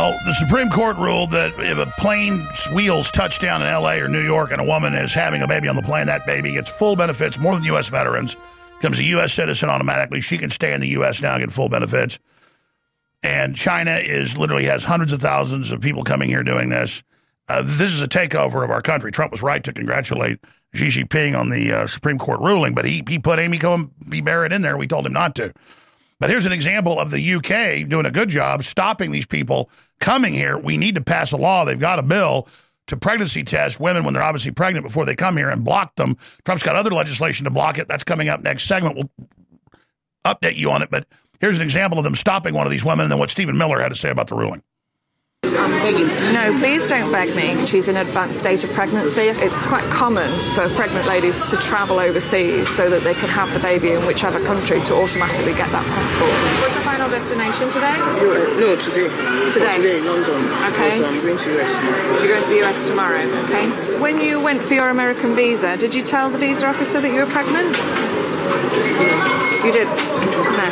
Well, the Supreme Court ruled that if a plane's wheels touch down in L.A. or New York and a woman is having a baby on the plane, that baby gets full benefits, more than U.S. veterans, becomes a U.S. citizen automatically. She can stay in the U.S. now and get full benefits. And China literally has hundreds of thousands of people coming here doing this. This is a takeover of our country. Trump was right to congratulate Xi Jinping on the Supreme Court ruling, but he put Amy Coney Barrett in there. We told him not to. But here's an example of the UK doing a good job stopping these people coming here. We need to pass a law. They've got a bill to pregnancy test women when they're obviously pregnant before they come here and block them. Trump's got other legislation to block it. That's coming up next segment. We'll update you on it. But here's an example of them stopping one of these women and then what Stephen Miller had to say about the ruling. I'm begging. No, please don't beg me. She's in an advanced state of pregnancy. It's quite common for pregnant ladies to travel overseas so that they can have the baby in whichever country to automatically get that passport. What's your final destination today? No, today. Today, London. Okay. But I'm going to the US tomorrow. You're going to the US tomorrow, okay. When you went for your American visa, did you tell the visa officer that you were pregnant? No. You didn't? No.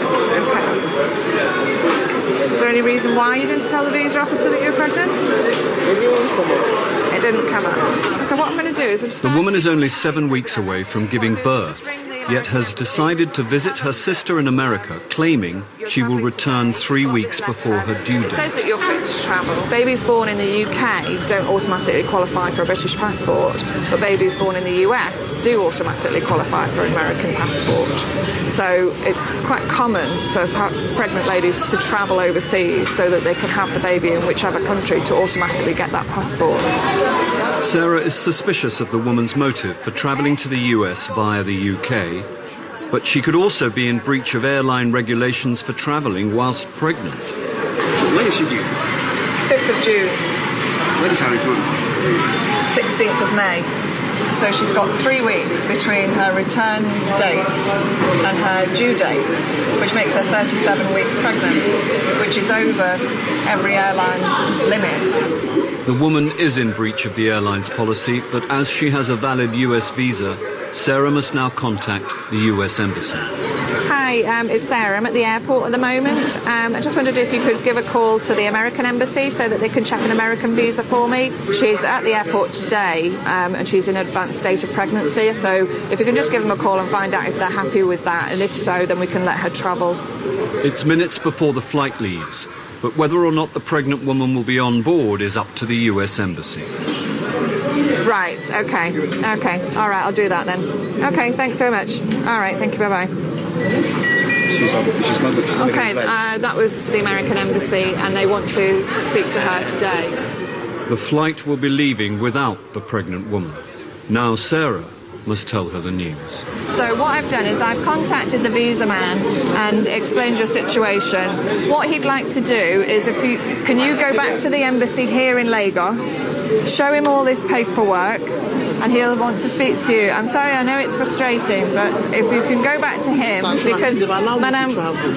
Okay. Is there any reason why you didn't tell the visa officer that you were pregnant? It didn't come up. It didn't come up. Okay, what I'm going to do is I'm just The woman is only 7 weeks away from giving birth, yet has decided to visit her sister in America, claiming she will return 3 weeks before her due It says date. that you're fit to travel. Babies born in the UK don't automatically qualify for a British passport, but babies born in the US do automatically qualify for an American passport. So it's quite common for pregnant ladies to travel overseas so that they can have the baby in whichever country to automatically get that passport. Sarah is suspicious of the woman's motive for travelling to the US via the UK, but she could also be in breach of airline regulations for travelling whilst pregnant. When is she due? 5th of June, When is her return? 16th of May. So she's got 3 weeks between her return date and her due date, which makes her 37 weeks pregnant, which is over every airline's limit. The woman is in breach of the airline's policy, but as she has a valid US visa, Sarah must now contact the US Embassy. Hi, it's Sarah. I'm at the airport at the moment. I just wondered if you could give a call to the American Embassy so that they can check an American visa for me. She's at the airport today and she's in an advanced state of pregnancy. So if you can just give them a call and find out if they're happy with that, and if so, then we can let her travel. It's minutes before the flight leaves, but whether or not the pregnant woman will be on board is up to the US Embassy. Right, okay. All right, I'll do that then. Okay, thanks very much. All right, thank you, bye-bye. She's not good. Okay, that was the American Embassy, and they want to speak to her today. The flight will be leaving without the pregnant woman. Now Sarah must tell her the news. So what I've done is I've contacted the visa man and explained your situation. What he'd like to do is, can you go back to the embassy here in Lagos, show him all this paperwork, and he'll want to speak to you. I'm sorry, I know it's frustrating, but if you can go back to him, because Madam,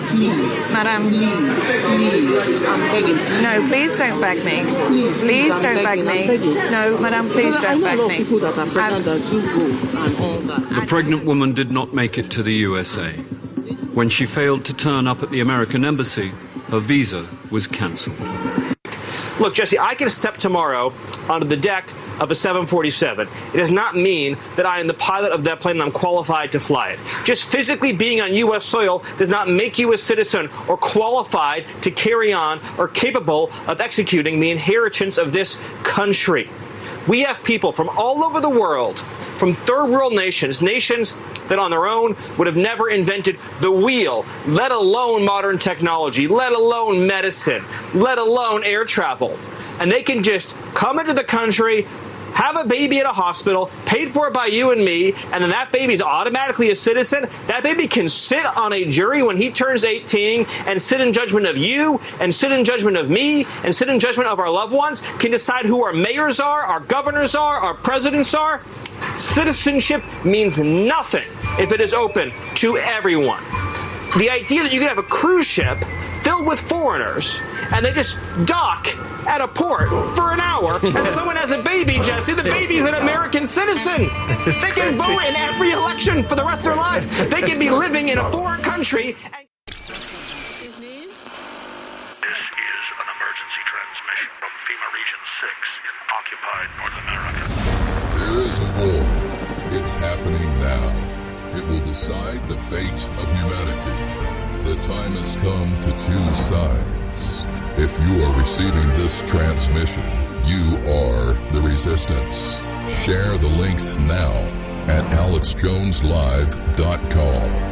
Please, I'm begging. no, please don't beg me. Please don't beg me. No, Madam, please don't beg me. People that are pregnant that do go and all that. The pregnant woman did not make it to the USA. When she failed to turn up at the American Embassy, her visa was cancelled. Look, Jesse, I can step tomorrow onto the deck of a 747. It does not mean that I am the pilot of that plane and I'm qualified to fly it. Just physically being on U.S. soil does not make you a citizen or qualified to carry on or capable of executing the inheritance of this country. We have people from all over the world, from third world nations, nations that on their own would have never invented the wheel, let alone modern technology, let alone medicine, let alone air travel. And they can just come into the country, have a baby at a hospital, paid for by you and me, and then that baby's automatically a citizen. That baby can sit on a jury when he turns 18 and sit in judgment of you, and sit in judgment of me, and sit in judgment of our loved ones, can decide who our mayors are, our governors are, our presidents are. Citizenship means nothing if it is open to everyone. The idea that you can have a cruise ship filled with foreigners and they just dock at a port for an hour and someone has a baby, Jesse, the baby's an American citizen. They can vote in every election for the rest of their lives. They can be living in a foreign country. This is an emergency transmission. There is a war. It's happening now. It will decide the fate of humanity. The time has come to choose sides. If you are receiving this transmission, you are the resistance. Share the links now at AlexJonesLive.com.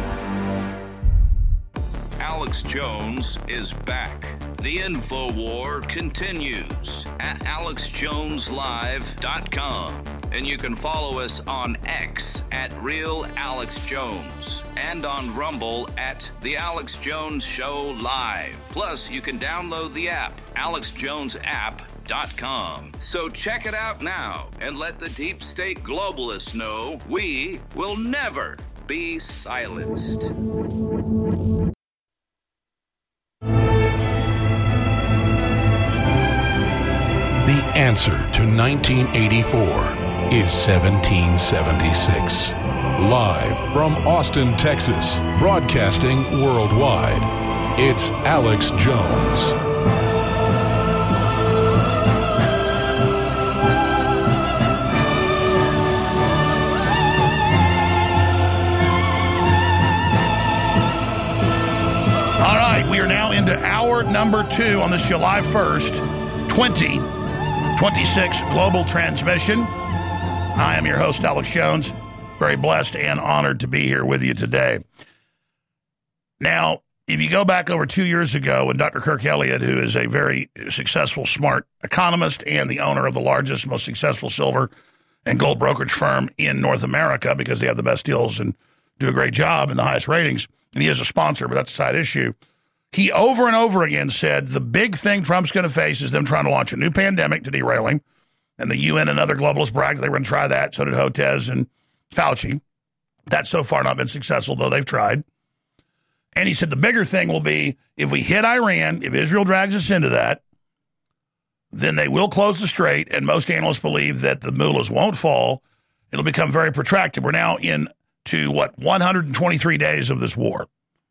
Alex Jones is back. The InfoWar continues at AlexJonesLive.com. And you can follow us on X at RealAlexJones and on Rumble at The Alex Jones Show Live. Plus, you can download the app, AlexJonesApp.com. So check it out now and let the deep state globalists know we will never be silenced. The answer to 1984 is 1776. Live from Austin, Texas, broadcasting worldwide, it's Alex Jones. All right, we are now into hour number 2 on this July 1st, 2026 global transmission. I am your host, Alex Jones. Very blessed and honored to be here with you today. Now, if you go back over 2 years ago when Dr. Kirk Elliott, who is a very successful, smart economist and the owner of the largest, most successful silver and gold brokerage firm in North America because they have the best deals and do a great job and the highest ratings, and he is a sponsor, but that's a side issue. He over and over again said the big thing Trump's going to face is them trying to launch a new pandemic to derail him. And the UN and other globalists bragged they were going to try that. So did Hotez and Fauci. That's so far not been successful, though they've tried. And he said the bigger thing will be if we hit Iran, if Israel drags us into that, then they will close the strait. And most analysts believe that the mullahs won't fall. It'll become very protracted. We're now into, 123 days of this war.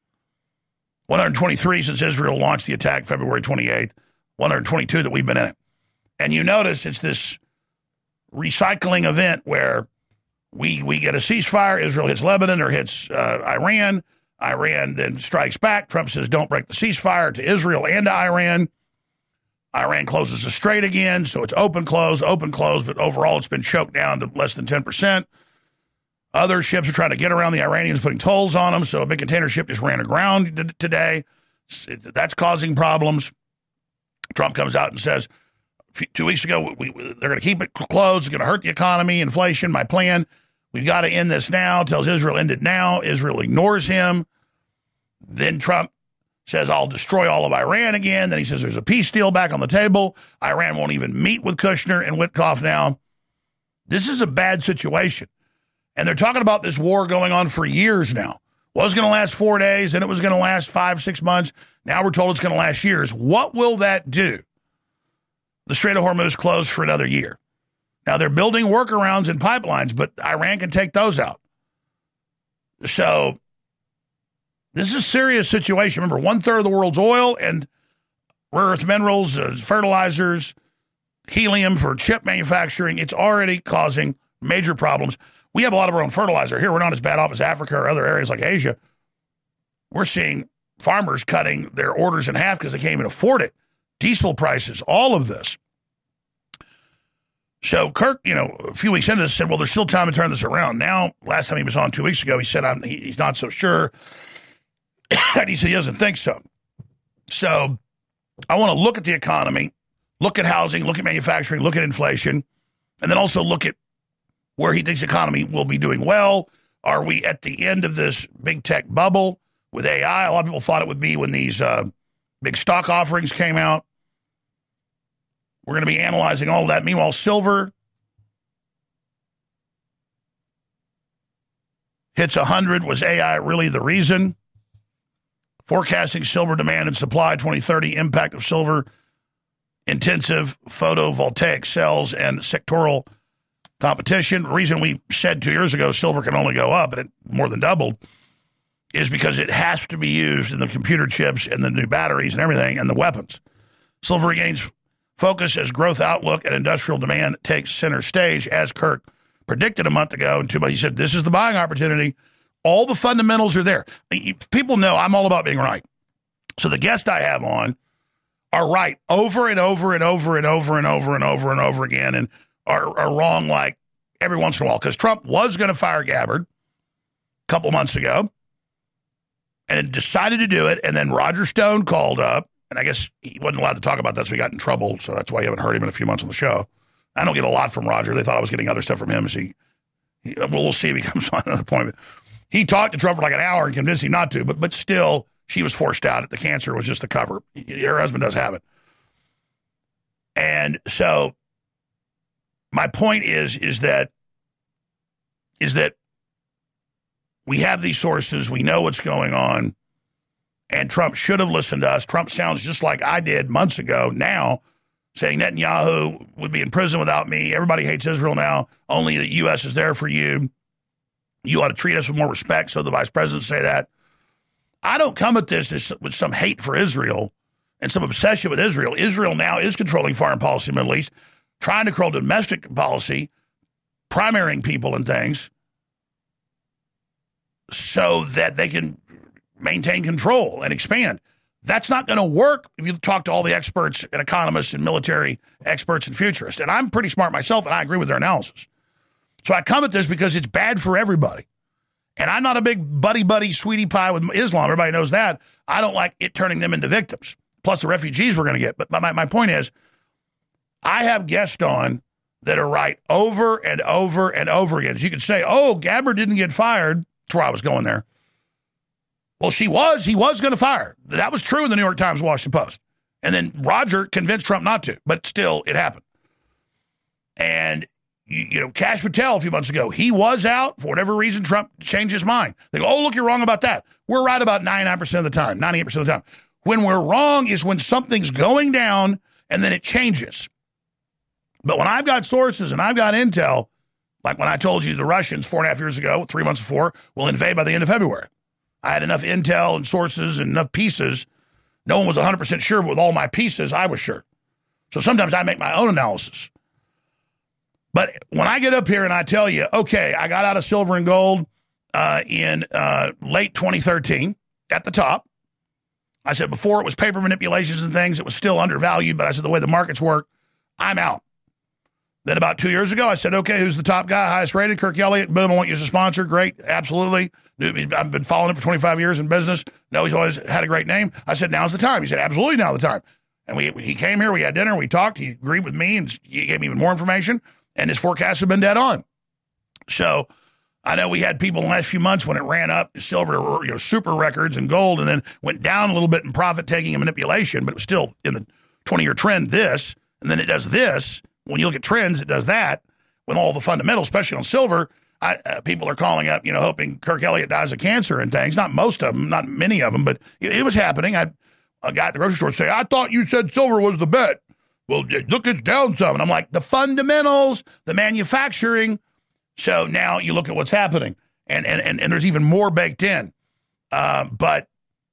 123 since Israel launched the attack February 28th. 122 that we've been in it. And you notice it's this recycling event where we get a ceasefire, Israel hits Lebanon or hits Iran. Iran then strikes back. Trump says don't break the ceasefire to Israel and to Iran. Iran closes the strait again, so it's open, close, but overall it's been choked down to less than 10%. Other ships are trying to get around the Iranians, putting tolls on them, so a big container ship just ran aground today. That's causing problems. Trump comes out and says, 2 weeks ago, they're going to keep it closed. It's going to hurt the economy, inflation. My plan, we've got to end this now. Tells Israel, end it now. Israel ignores him. Then Trump says, I'll destroy all of Iran again. Then he says there's a peace deal back on the table. Iran won't even meet with Kushner and Witkoff now. This is a bad situation. And they're talking about this war going on for years now. Was going to last 4 days, and it was going to last 5-6 months. Now we're told it's going to last years. What will that do? The Strait of Hormuz closed for another year. Now they're building workarounds and pipelines, but Iran can take those out. So this is a serious situation. Remember, 1/3 of the world's oil and rare earth minerals, fertilizers, helium for chip manufacturing. It's already causing major problems. We have a lot of our own fertilizer here. We're not as bad off as Africa or other areas like Asia. We're seeing farmers cutting their orders in half because they can't even afford it. Diesel prices, all of this. So Kirk, a few weeks into this said, well, there's still time to turn this around. Now, last time he was on 2 weeks ago, he said he's not so sure. And he said he doesn't think so. So I want to look at the economy, look at housing, look at manufacturing, look at inflation, and then also look at where he thinks the economy will be doing well. Are we at the end of this big tech bubble with AI? A lot of people thought it would be when these big stock offerings came out. We're going to be analyzing all of that. Meanwhile, silver hits 100. Was AI really the reason? Forecasting silver demand and supply 2030, impact of silver intensive photovoltaic cells and sectoral competition. The reason we said 2 years ago silver can only go up, and it more than doubled, is because it has to be used in the computer chips and the new batteries and everything and the weapons. Silver regains focus as growth outlook and industrial demand takes center stage, as Kirk predicted a month ago. And he said, this is the buying opportunity. All the fundamentals are there. People know I'm all about being right. So the guests I have on are right over and over and over and over and over and over and over again, and are wrong like every once in a while. Because Trump was going to fire Gabbard a couple months ago and decided to do it. And then Roger Stone called up. And I guess he wasn't allowed to talk about that, so he got in trouble. So that's why you haven't heard him in a few months on the show. I don't get a lot from Roger. They thought I was getting other stuff from him. We'll see if he comes on another point. He talked to Trump for like an hour and convinced him not to. But still, she was forced out. The cancer was just the cover. Her husband does have it. And so my point is that we have these sources. We know what's going on. And Trump should have listened to us. Trump sounds just like I did months ago now, saying Netanyahu would be in prison without me. Everybody hates Israel now. Only the U.S. is there for you. You ought to treat us with more respect. So the vice president say that. I don't come at this with some hate for Israel and some obsession with Israel. Israel now is controlling foreign policy in the Middle East, trying to control domestic policy, primarying people and things so that they can maintain control and expand. That's not going to work if you talk to all the experts and economists and military experts and futurists. And I'm pretty smart myself, and I agree with their analysis. So I come at this because it's bad for everybody. And I'm not a big buddy, sweetie pie with Islam. Everybody knows that. I don't like it turning them into victims, plus the refugees we're going to get. But my point is, I have guests on that are right over and over and over again. As you could say, oh, Gabbard didn't get fired. That's where I was going there. Well, he was going to fire. That was true in the New York Times, Washington Post. And then Roger convinced Trump not to, but still it happened. And, Kash Patel a few months ago, he was out. For whatever reason, Trump changed his mind. They go, oh, look, you're wrong about that. We're right about 99% of the time, 98% of the time. When we're wrong is when something's going down and then it changes. But when I've got sources and I've got intel, like when I told you the Russians 4.5 years ago, 3 months before, will invade by the end of February. I had enough intel and sources and enough pieces. No one was 100% sure, but with all my pieces, I was sure. So sometimes I make my own analysis. But when I get up here and I tell you, okay, I got out of silver and gold in late 2013 at the top. I said before it was paper manipulations and things, it was still undervalued, but I said the way the markets work, I'm out. Then about 2 years ago, I said, okay, who's the top guy, highest rated? Kirk Elliott. Boom, I want you as a sponsor. Great, absolutely. I've been following him for 25 years in business. No, he's always had a great name. I said, now's the time. He said, absolutely, now's the time. And he came here, we had dinner, we talked, he agreed with me, and he gave me even more information, and his forecasts have been dead on. So I know we had people in the last few months when it ran up, silver, super records, and gold, and then went down a little bit in profit-taking and manipulation, but it was still in the 20-year trend, this, and then it does this. When you look at trends, it does that. When all the fundamentals, especially on silver, people are calling up, hoping Kirk Elliott dies of cancer and things. Not most of them, not many of them, but it was happening. A guy at the grocery store say, I thought you said silver was the bet. Well, look, it's down some. And I'm like, the fundamentals, the manufacturing. So now you look at what's happening. And there's even more baked in. But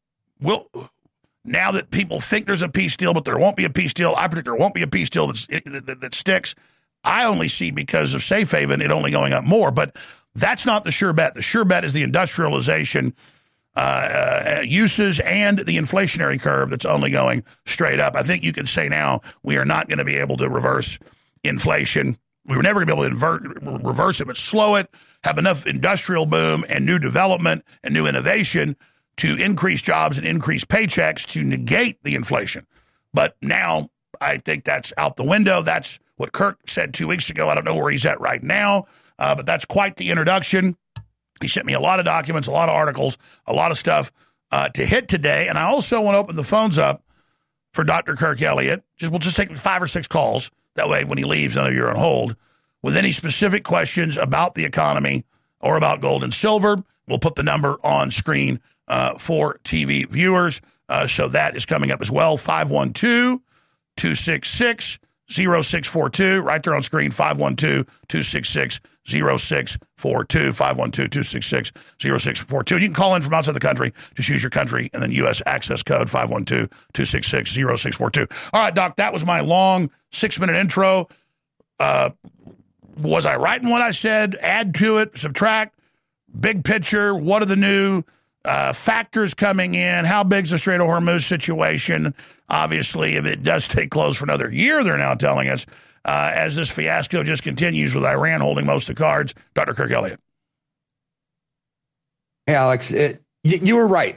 now that people think there's a peace deal, but there won't be a peace deal, I predict there won't be a peace deal that sticks. I only see because of safe haven it only going up more, but that's not the sure bet. The sure bet is the industrialization uses and the inflationary curve that's only going straight up. I think you can say now we are not going to be able to reverse inflation. We were never going to be able to reverse it, but slow it, have enough industrial boom and new development and new innovation to increase jobs and increase paychecks to negate the inflation. But now I think that's out the window. That's what Kirk said 2 weeks ago. I don't know where he's at right now, but that's quite the introduction. He sent me a lot of documents, a lot of articles, a lot of stuff to hit today. And I also want to open the phones up for Dr. Kirk Elliott. We'll just take 5 or 6 calls. That way, when he leaves, none of you are on hold. With any specific questions about the economy or about gold and silver, we'll put the number on screen for TV viewers. So that is coming up as well. 512-266-0740. 0642, right there on screen, 512-266-0642, 512-266-0642. And you can call in from outside the country. Just use your country and then U.S. access code, 512-266-0642. All right, Doc, that was my long 6-minute intro. Was I right in what I said? Add to it, subtract, big picture, what are the new factors coming in? How big's the Strait of Hormuz situation? Obviously, if it does stay closed for another year, they're now telling us, as this fiasco just continues with Iran holding most of the cards. Dr. Kirk Elliott. Hey, Alex, you were right.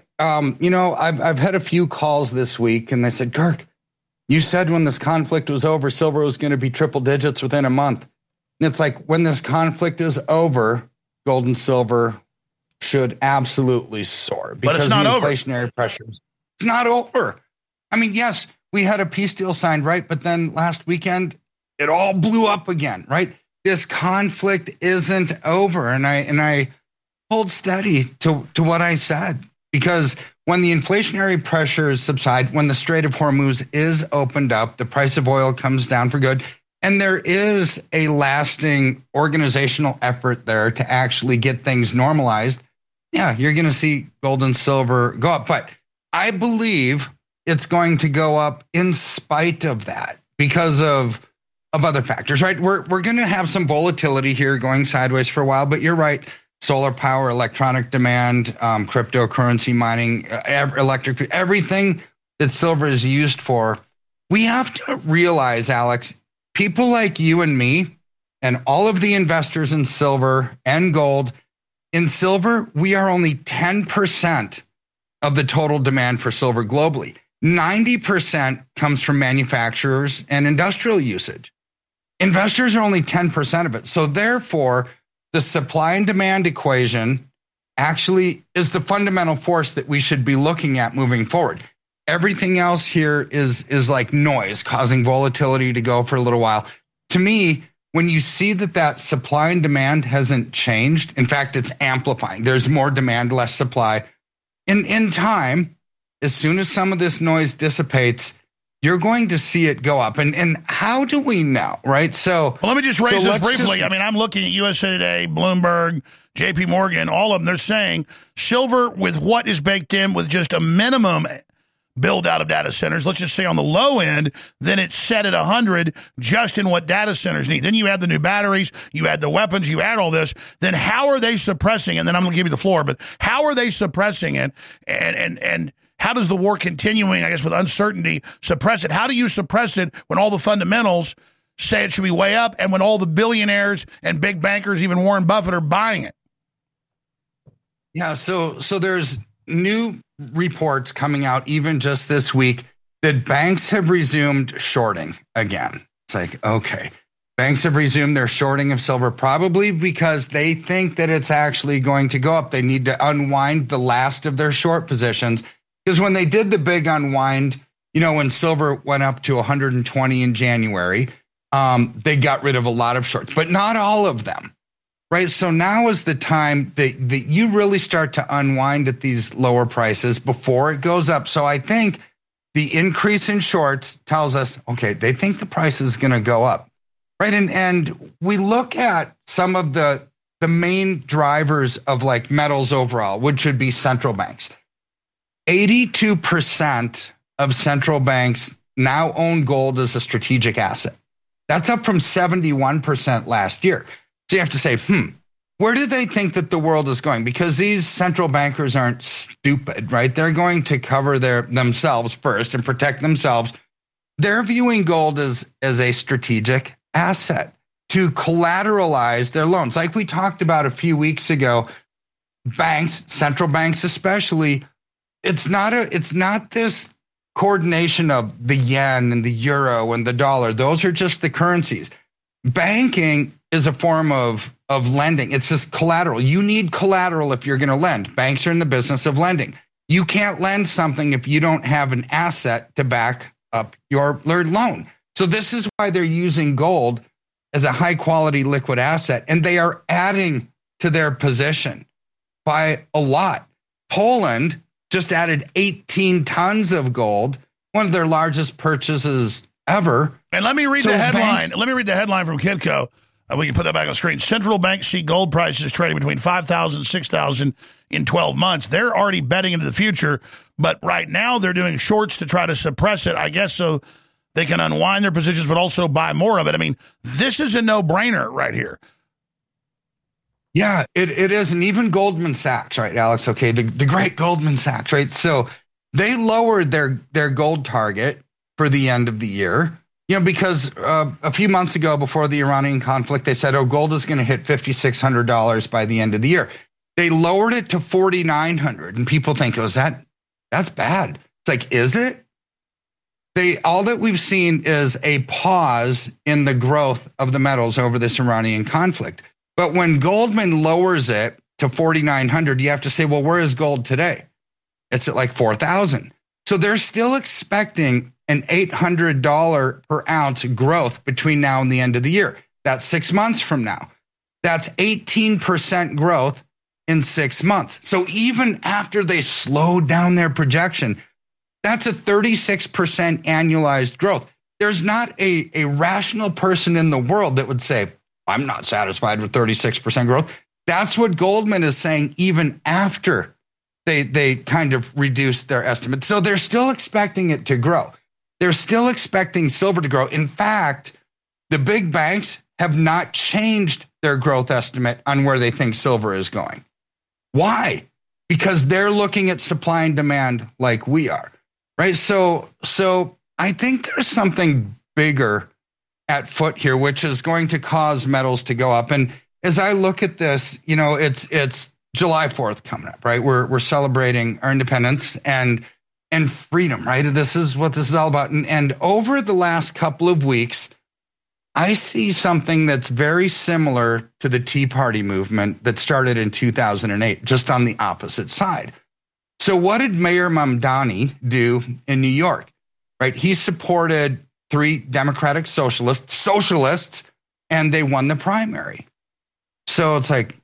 I've had a few calls this week, and they said, Kirk, you said when this conflict was over, silver was going to be triple digits within a month. And it's like, when this conflict is over, gold and silver should absolutely soar because it's not the over. Inflationary pressures. It's not over. I mean, yes, we had a peace deal signed, right? But then last weekend, it all blew up again, right? This conflict isn't over. And I hold steady to what I said, because when the inflationary pressures subside, when the Strait of Hormuz is opened up, the price of oil comes down for good. And there is a lasting organizational effort there to actually get things normalized. Yeah, you're going to see gold and silver go up. But I believe it's going to go up in spite of that because of other factors, right? We're going to have some volatility here going sideways for a while, but you're right. Solar power, electronic demand, cryptocurrency mining, electric, everything that silver is used for. We have to realize, Alex, people like you and me and all of the investors in silver and gold, in silver, we are only 10% of the total demand for silver globally. 90% comes from manufacturers and industrial usage. Investors are only 10% of it. So therefore, the supply and demand equation actually is the fundamental force that we should be looking at moving forward. Everything else here is like noise, causing volatility to go for a little while. To me, when you see that supply and demand hasn't changed, in fact, it's amplifying. There's more demand, less supply. In time, as soon as some of this noise dissipates, you're going to see it go up. And how do we know, right? So let me just raise this briefly. I mean, I'm looking at USA Today, Bloomberg, JP Morgan, all of them. They're saying silver with what is baked in with just a minimum build out of data centers, let's just say on the low end, then it's set at 100 just in what data centers need. Then you add the new batteries, you add the weapons, you add all this. Then how are they suppressing? And then I'm going to give you the floor, but how are they suppressing it? And how does the war continuing, I guess, with uncertainty suppress it? How do you suppress it when all the fundamentals say it should be way up and when all the billionaires and big bankers, even Warren Buffett, are buying it? Yeah, so there's new reports coming out even just this week that banks have resumed shorting again. It's like, okay, banks have resumed their shorting of silver, probably because they think that it's actually going to go up. They need to unwind the last of their short positions. Because when they did the big unwind, when silver went up to 120 in January, they got rid of a lot of shorts, but not all of them. Right. So now is the time that you really start to unwind at these lower prices before it goes up. So I think the increase in shorts tells us, okay, they think the price is going to go up. Right. And we look at some of the main drivers of like metals overall, which would be central banks. 82% of central banks now own gold as a strategic asset. That's up from 71% last year. So you have to say, where do they think that the world is going? Because these central bankers aren't stupid, right? They're going to cover themselves first and protect themselves. They're viewing gold as a strategic asset to collateralize their loans. Like we talked about a few weeks ago, banks, central banks especially, it's not this coordination of the yen and the euro and the dollar. Those are just the currencies. Banking is a form of lending. It's just collateral. You need collateral if you're going to lend. Banks are in the business of lending. You can't lend something if you don't have an asset to back up your loan. So this is why they're using gold as a high quality liquid asset, and they are adding to their position by a lot. Poland just added 18 tons of gold, one of their largest purchases ever. And let me read So the headline. banks- Let me read the headline from Kitco. We can put that back on the screen. Central banks see gold prices trading between 5,000 and 6,000 in 12 months. They're already betting into the future, but right now they're doing shorts to try to suppress it, I guess, so they can unwind their positions but also buy more of it. I mean, this is a no-brainer right here. Yeah, it is. And even Goldman Sachs, right, Alex? Okay, the great Goldman Sachs, right? So they lowered their gold target for the end of the year, because a few months ago before the Iranian conflict, they said, gold is going to hit $5,600 by the end of the year. They lowered it to $4,900, and people think, that's bad. It's like, is it? All that we've seen is a pause in the growth of the metals over this Iranian conflict. But when Goldman lowers it to 4,900, you have to say, well, where is gold today? It's at like 4,000. So they're still expecting an $800 per ounce growth between now and the end of the year. That's 6 months from now. That's 18% growth in 6 months. So even after they slowed down their projection, that's a 36% annualized growth. There's not a rational person in the world that would say, I'm not satisfied with 36% growth. That's what Goldman is saying even after they kind of reduced their estimate. So they're still expecting it to grow. They're still expecting silver to grow. In fact, the big banks have not changed their growth estimate on where they think silver is going. Why? Because they're looking at supply and demand like we are, right? So I think there's something bigger at foot here, which is going to cause metals to go up. And as I look at this, it's July 4th coming up, right? We're celebrating our independence and freedom, right? This is what this is all about. And over the last couple of weeks, I see something that's very similar to the Tea Party movement that started in 2008, just on the opposite side. So what did Mayor Mamdani do in New York, right? He supported 3 Democratic socialists, and they won the primary. So it's like,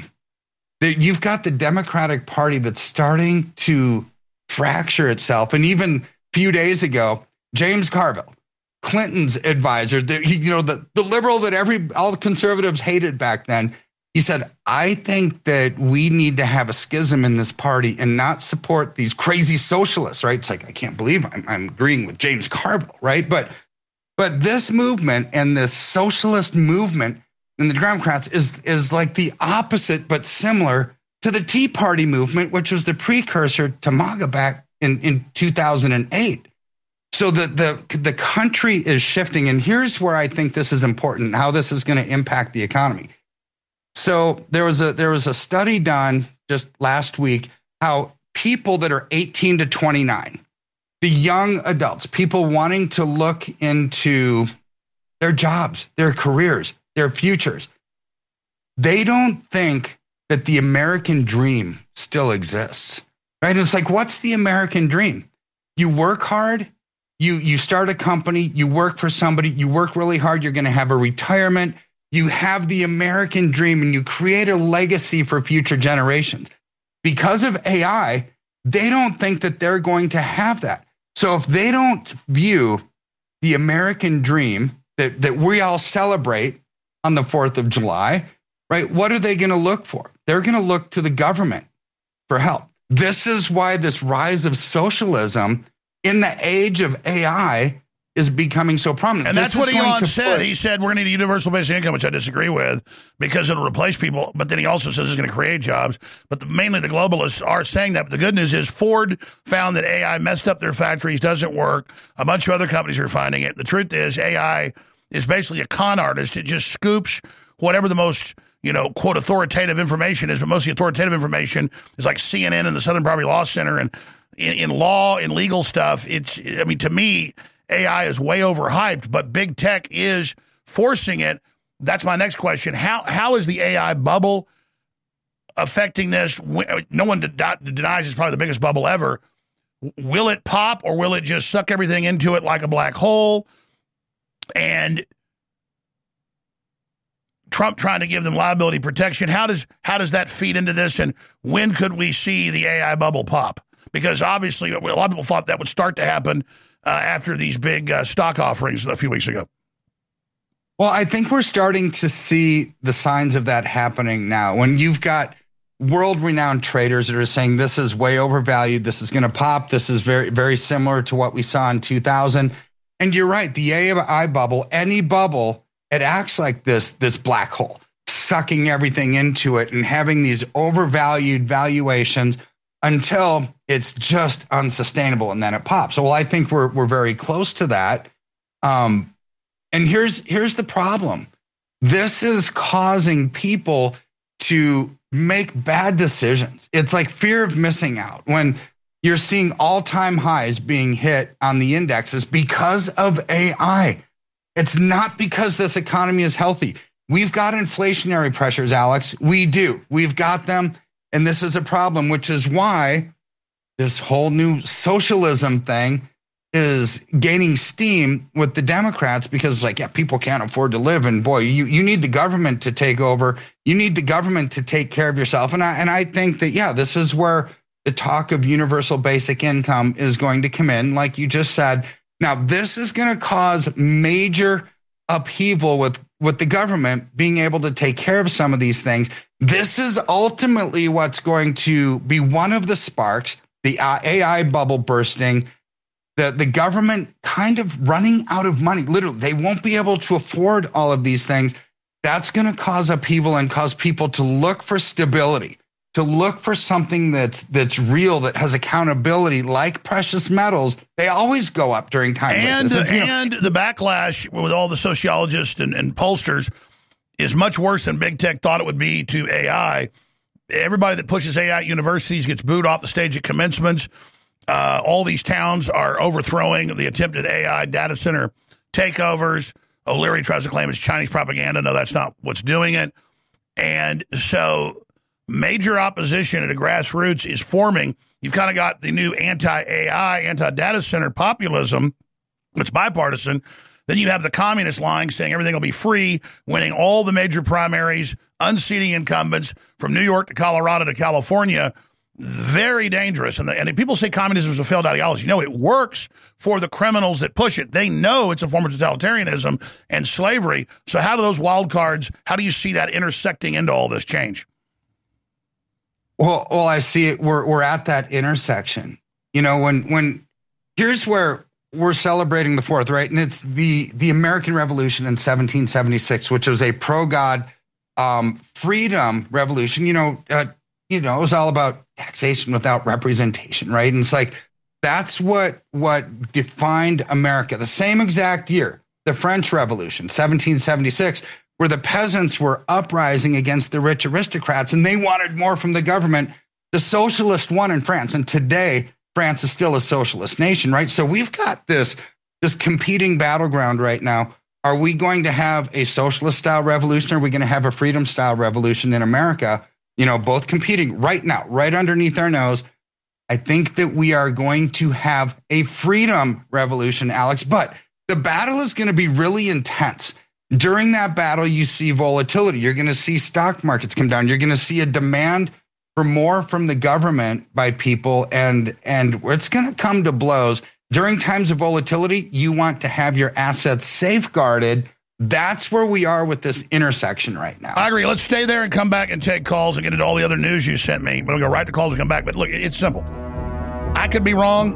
you've got the Democratic Party that's starting to fracture itself. And even a few days ago, James Carville, Clinton's advisor, the liberal that all the conservatives hated back then, he said, I think that we need to have a schism in this party and not support these crazy socialists, right? It's like, I can't believe I'm agreeing with James Carville, right? But this movement and this socialist movement in the Democrats is like the opposite, but similar to the Tea Party movement, which was the precursor to MAGA back in 2008. So the country is shifting. And here's where I think this is important, how this is going to impact the economy. So there was a study done just last week, how people that are 18 to 29, the young adults, people wanting to look into their jobs, their careers, their futures, they don't think that the American dream still exists, right? And it's like, what's the American dream? You work hard, you start a company, you work for somebody, you work really hard, you're going to have a retirement, you have the American dream, and you create a legacy for future generations. Because of AI, they don't think that they're going to have that. So if they don't view the American dream that we all celebrate on the 4th of July, right, what are they going to look for? They're going to look to the government for help. This is why this rise of socialism in the age of AI is becoming so prominent. And that's what Elon said. He said, we're going to need a universal basic income, which I disagree with, because it'll replace people. But then he also says it's going to create jobs. But mainly the globalists are saying that. But the good news is Ford found that AI messed up their factories, doesn't work. A bunch of other companies are finding it. The truth is AI is basically a con artist. It just scoops whatever the most, quote, authoritative information is. But most of the authoritative information is like CNN and the Southern Poverty Law Center. And in law and legal stuff, to me, AI is way overhyped, but big tech is forcing it. That's my next question. How is the AI bubble affecting this? No one denies it's probably the biggest bubble ever. Will it pop, or will it just suck everything into it like a black hole? And Trump trying to give them liability protection. How does that feed into this? And when could we see the AI bubble pop? Because obviously a lot of people thought that would start to happen after these big stock offerings a few weeks ago. Well, I think we're starting to see the signs of that happening now. When you've got world-renowned traders that are saying this is way overvalued, this is going to pop, this is very, very similar to what we saw in 2000. And you're right, the AI bubble, any bubble, it acts like this black hole, sucking everything into it and having these overvalued valuations until it's just unsustainable, and then it pops. So, well, I think we're very close to that. And here's the problem. This is causing people to make bad decisions. It's like fear of missing out when you're seeing all-time highs being hit on the indexes because of AI. It's not because this economy is healthy. We've got inflationary pressures, Alex. We do. We've got them. And this is a problem, which is why this whole new socialism thing is gaining steam with the Democrats, because it's like, yeah, people can't afford to live. And boy, you need the government to take over. You need the government to take care of yourself. And I think that, yeah, this is where the talk of universal basic income is going to come in, like you just said. Now, this is going to cause major upheaval with the government being able to take care of some of these things. This is ultimately what's going to be one of the sparks, the AI bubble bursting, the government kind of running out of money. Literally, they won't be able to afford all of these things. That's going to cause upheaval and cause people to look for stability, to look for something that's real, that has accountability, like precious metals. They always go up during times like this. And the backlash with all the sociologists and pollsters is much worse than big tech thought it would be to AI. Everybody that pushes AI at universities gets booed off the stage at commencements. All these towns are overthrowing the attempted AI data center takeovers. O'Leary tries to claim it's Chinese propaganda. No, that's not what's doing it. And so major opposition at the grassroots is forming. You've kind of got the new anti-AI, anti-data center populism. It's bipartisan. Then you have the communist lying, saying everything will be free, winning all the major primaries, unseating incumbents from New York to Colorado to California. Very dangerous. And people say communism is a failed ideology. No, it works for the criminals that push it. They know it's a form of totalitarianism and slavery. So how do those wild cards, how do you see that intersecting into all this change? Well, I see it. We're at that intersection. You know, when here's where we're celebrating the 4th, right? And it's the American Revolution in 1776, which was a pro-God freedom revolution. It was all about taxation without representation, right? And it's like, that's what defined America. The same exact year, the French Revolution, 1776, where the peasants were uprising against the rich aristocrats and they wanted more from the government. The socialist won in France. And today, France is still a socialist nation, right? So we've got this competing battleground right now. Are we going to have a socialist style revolution? Or are we going to have a freedom style revolution in America? Both competing right now, right underneath our nose. I think that we are going to have a freedom revolution, Alex, but the battle is going to be really intense. During that battle, you see volatility. You're going to see stock markets come down. You're going to see a demand for more from the government by people, and it's going to come to blows. During times of volatility, you want to have your assets safeguarded. That's where we are with this intersection right now. I agree. Let's stay there and come back and take calls and get into all the other news you sent me. We'll go right to calls and come back. But look, it's simple. I could be wrong.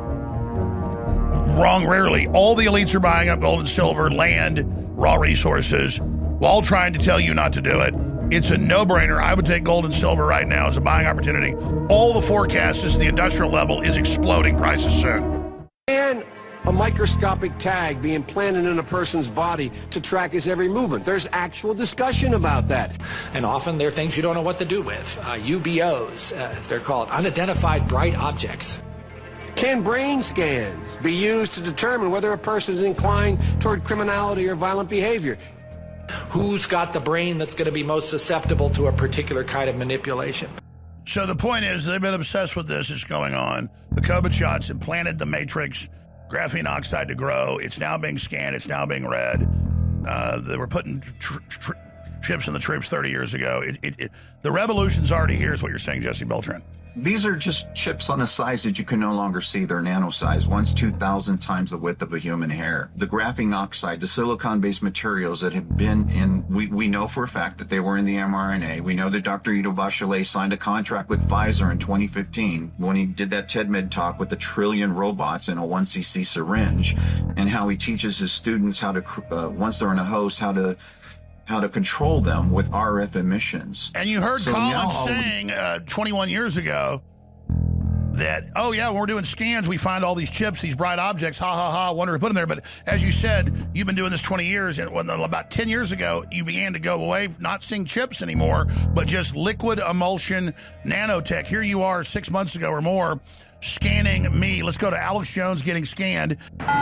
Wrong rarely. All the elites are buying up gold and silver, land, raw resources, while trying to tell you not to do it. It's a no-brainer. I would take gold and silver right now as a buying opportunity. All the forecasts is the industrial level is exploding prices soon. And a microscopic tag being planted in a person's body to track his every movement. There's actual discussion about that. And often they're things you don't know what to do with. UBOs, they're called unidentified bright objects. Can brain scans be used to determine whether a person is inclined toward criminality or violent behavior? Who's got the brain that's going to be most susceptible to a particular kind of manipulation? So the point is, they've been obsessed with this. It's going on. The COVID shots implanted the matrix graphene oxide to grow. It's now being scanned. It's now being read. They were putting chips in the troops 30 years ago. The revolution's already here is what you're saying, Jesse Beltran. These are just chips on a size that you can no longer see. They're nano size, once 2,000 times the width of a human hair. The graphene oxide, the silicon-based materials that have been in, we know for a fact that they were in the mRNA. We know that Dr. Ido Bachelet signed a contract with Pfizer in 2015 when he did that TEDMed talk with 1 trillion robots in a 1cc syringe, and how he teaches his students how to, once they're in a host, how to control them with RF emissions. And you heard Colin saying 21 years ago that, oh yeah, when we're doing scans, we find all these chips, these bright objects, ha ha ha, wonder to put them there. But as you said, you've been doing this 20 years, and about 10 years ago, you began to go away, not seeing chips anymore, but just liquid emulsion nanotech. Here you are 6 months ago or more, scanning me. Let's go to Alex Jones getting scanned.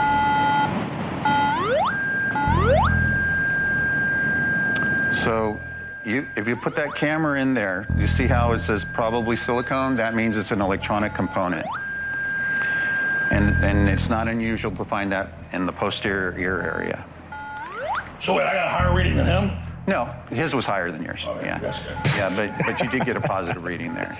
So if you put that camera in there, you see how it says probably silicone? That means it's an electronic component. And it's not unusual to find that in the posterior ear area. So wait, I got a higher reading than him? No, his was higher than yours. Okay, yeah, that's good. Yeah, but you did get a positive reading there.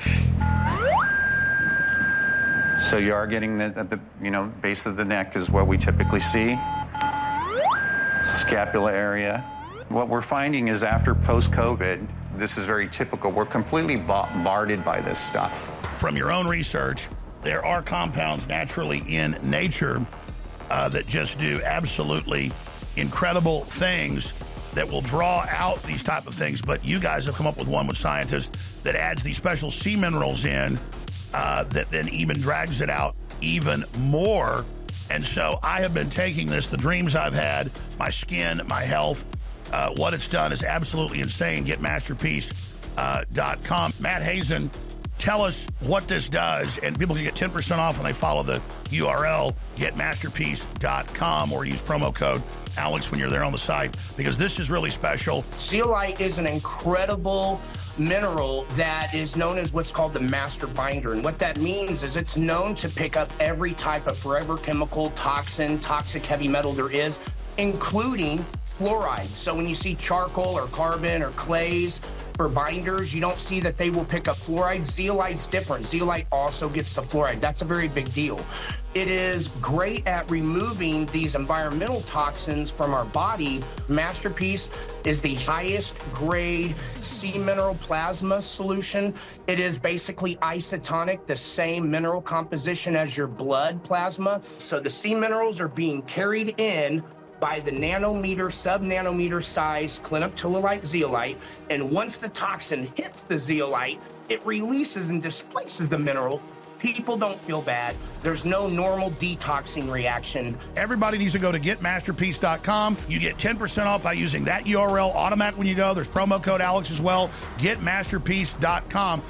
So you are getting at the base of the neck is what we typically see. Scapula area. What we're finding is after post-COVID, this is very typical. We're completely bombarded by this stuff. From your own research, there are compounds naturally in nature that just do absolutely incredible things that will draw out these type of things. But you guys have come up with one with scientists that adds these special sea minerals in that then even drags it out even more. And so I have been taking this, the dreams I've had, my skin, my health, what it's done is absolutely insane. GetMasterpiece.com. Matt Hazen, tell us what this does, and people can get 10% off when they follow the URL, GetMasterpiece.com, or use promo code Alex when you're there on the site, because this is really special. Zeolite is an incredible mineral that is known as what's called the master binder. And what that means is it's known to pick up every type of forever chemical, toxin, toxic heavy metal there is, including fluoride. So when you see charcoal or carbon or clays for binders, you don't see that they will pick up fluoride. Zeolite's different. Zeolite also gets the fluoride. That's a very big deal. It is great at removing these environmental toxins from our body. Masterpiece is the highest grade sea mineral plasma solution. It is basically isotonic, the same mineral composition as your blood plasma. So the sea minerals are being carried in by the nanometer, sub-nanometer size clinoptilolite zeolite, and once the toxin hits the zeolite, it releases and displaces the mineral. People don't feel bad. There's no normal detoxing reaction. Everybody needs to go to GetMasterpiece.com. You get 10% off by using that URL automatic when you go. There's promo code Alex as well. GetMasterpiece.com.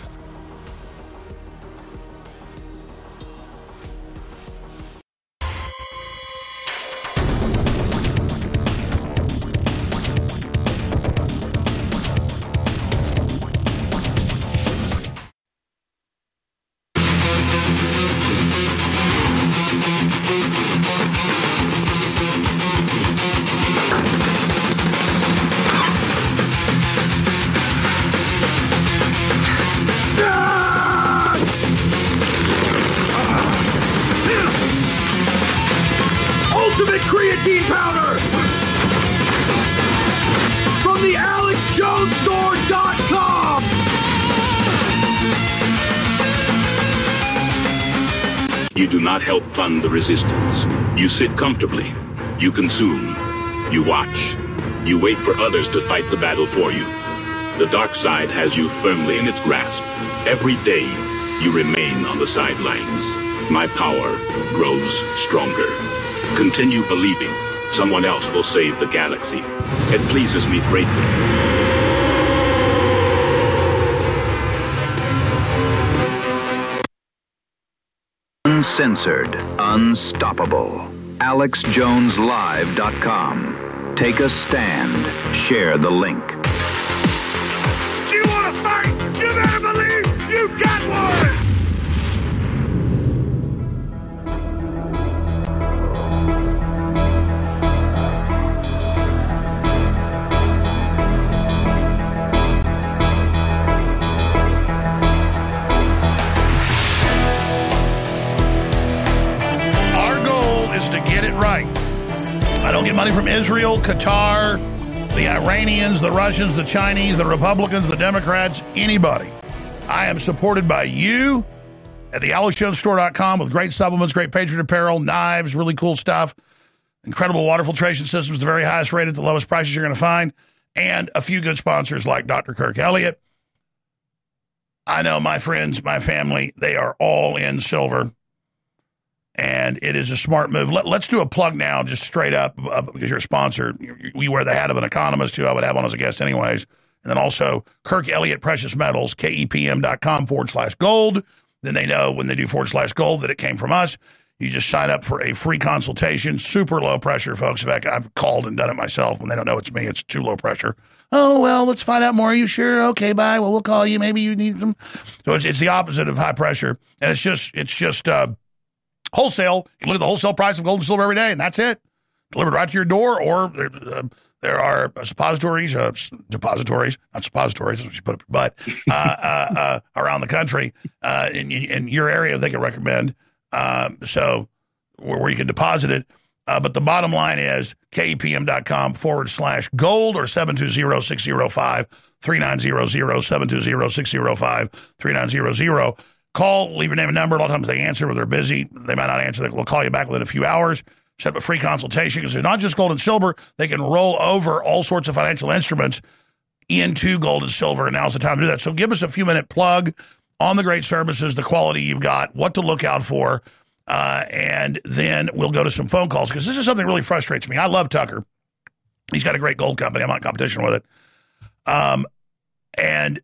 Ultimate Creatine Powder from the AlexJonesStore.com. You do not help fund the resistance. You sit comfortably. You consume. You watch. You wait for others to fight the battle for you. The dark side has you firmly in its grasp. Every day, you remain on the sidelines. My power grows stronger. Continue believing. Someone else will save the galaxy. It pleases me greatly. Uncensored, unstoppable. AlexJonesLive.com. Take a stand. Share the link. Do you want to fight? You better believe you got one! right. I don't get money from Israel, Qatar, the Iranians, the Russians, the Chinese, the Republicans, the Democrats, anybody. I am supported by you at the AlexJonesStore.com with great supplements, great Patriot apparel, knives, really cool stuff, incredible water filtration systems, the very highest rated, the lowest prices you're going to find, and a few good sponsors like Dr. Kirk Elliott. I know my friends, my family, they are all in silver, and it is a smart move. Let's do a plug now, just straight up, because you're a sponsor. We wear the hat of an economist, who I would have on as a guest anyways. And then also Kirk Elliott Precious Metals, KEPM.com/gold. Then they know when they do /gold that it came from us. You just sign up for a free consultation, super low pressure, folks. In fact, I've called and done it myself. When they don't know it's me, it's too low pressure. Oh, well, let's find out more. Are you sure? Okay, bye. Well, we'll call you. Maybe you need some. So it's the opposite of high pressure. And it's just wholesale. You look at the wholesale price of gold and silver every day, and that's it. Delivered right to your door, or there are suppositories, not suppositories, that's what you put up your butt, around the country, in your area they can recommend, so where you can deposit it. But the bottom line is KEPM.com/gold or 720-605-3900, 720-605-3900. Call, leave your name and number. A lot of times they answer, but they're busy. They might not answer. They'll call you back within a few hours. Set up a free consultation, because it's not just gold and silver. They can roll over all sorts of financial instruments into gold and silver, and now's the time to do that. So give us a few-minute plug on the great services, the quality you've got, what to look out for, and then we'll go to some phone calls, because this is something that really frustrates me. I love Tucker. He's got a great gold company. I'm not in competition with it. And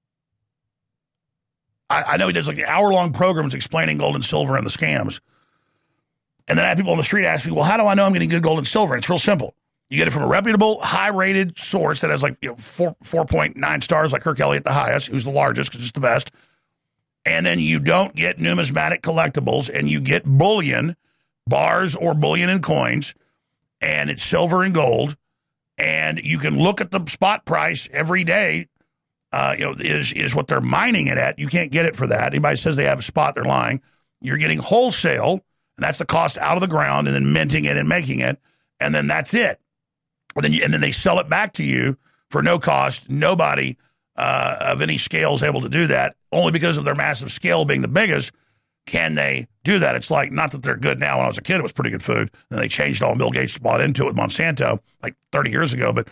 I know he does like hour-long programs explaining gold and silver and the scams. And then I have people on the street ask me, well, how do I know I'm getting good gold and silver? And it's real simple. You get it from a reputable, high-rated source that has 4.9 stars, like Kirk Elliott, the highest, who's the largest because it's the best. And then you don't get numismatic collectibles, and you get bullion, bars or bullion and coins, and it's silver and gold. And you can look at the spot price every day, is what they're mining it at. You can't get it for that. Anybody says they have a spot, they're lying. You're getting wholesale. And that's the cost out of the ground, and then minting it and making it, and then that's it. And then they sell it back to you for no cost. Nobody of any scale is able to do that. Only because of their massive scale being the biggest can they do that. It's like, not that they're good now. When I was a kid, it was pretty good food. And they changed it all, and Bill Gates bought into it with Monsanto like 30 years ago. But,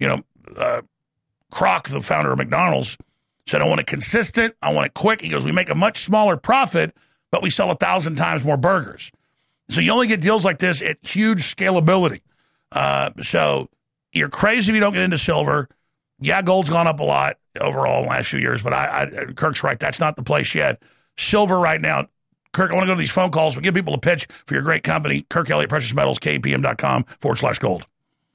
Kroc, the founder of McDonald's, said, I want it consistent. I want it quick. He goes, we make a much smaller profit, but we sell 1,000 times more burgers. So you only get deals like this at huge scalability. So you're crazy if you don't get into silver. Yeah, gold's gone up a lot overall in the last few years, but Kirk's right. That's not the place yet. Silver right now. Kirk, I want to go to these phone calls, but give people a pitch for your great company, Kirk Elliott Precious Metals, KPM.com/gold.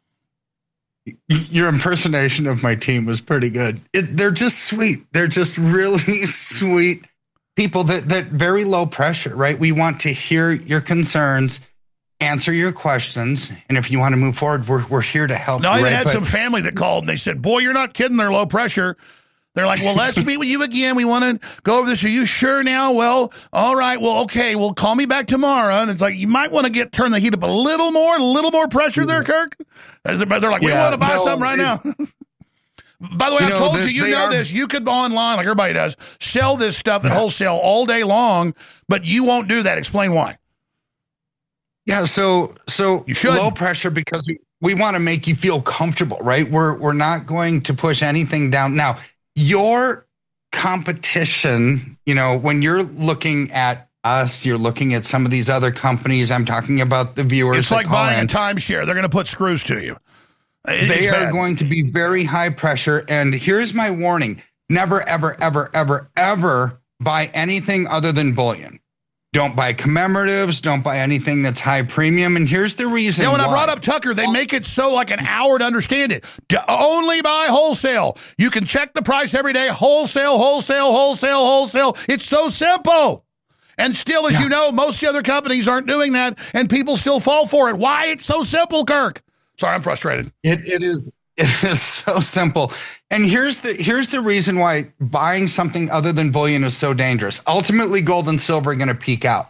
Your impersonation of my team was pretty good. They're just sweet. They're just really sweet people that very low pressure, right? We want to hear your concerns, answer your questions, and if you want to move forward, we're here to help. No, I even had some family that called and they said, boy, you're not kidding, they're low pressure. They're like, well, let's meet with you again. We want to go over this. Are you sure now? Well, all right. Well, okay. Well, call me back tomorrow. And it's like, you might want to turn the heat up a little more pressure there, Kirk. They're like, we want to buy something right now. By the way, I told you know this. You could online, like everybody does, sell this stuff at wholesale all day long, but you won't do that. Explain why. Yeah, so you should. Low pressure because we want to make you feel comfortable, right? We're not going to push anything down. Now, your competition, when you're looking at us, you're looking at some of these other companies. I'm talking about the viewers. It's like buying a timeshare. They're going to put screws to you. They are going to be very high pressure. And here's my warning. Never, ever, ever, ever, ever buy anything other than bullion. Don't buy commemoratives. Don't buy anything that's high premium. And here's the reason why. When I brought up Tucker, they make it so like an hour to understand it. Only buy wholesale. You can check the price every day. Wholesale, wholesale, wholesale, wholesale. It's so simple. And still, as you know, most of the other companies aren't doing that, and people still fall for it. Why? It's so simple, Kirk. Sorry, I'm frustrated. It is so simple. And here's the reason why buying something other than bullion is so dangerous. Ultimately, gold and silver are going to peak out.